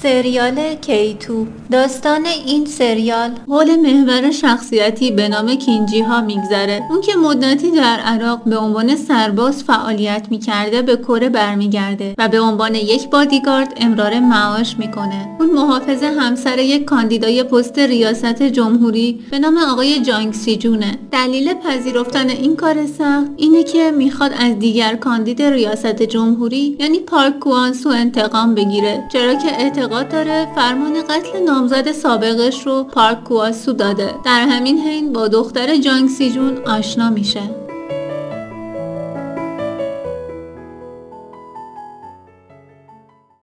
سریال کیتو. داستان این سریال حول محور شخصیتی به نام کینجی ها میگذره. اون که مدتی در عراق به عنوان سرباز فعالیت میکرده به کره برمیگرده و به عنوان یک بادیگارد امرار معاش میکنه. اون محافظ همسر یک کاندیدای پست ریاست جمهوری به نام آقای جانگ سی جونه. دلیل پذیرفتن این کار سخت اینه که میخواد از دیگر کاندید ریاست جمهوری یعنی پارک کوانسو انتقام بگیره، چرا که اعتقاد داره فرمان قتل نامزد سابقش رو پارک کوانسو داده. در همین حین با دختر جانگ سی جون آشنا میشه.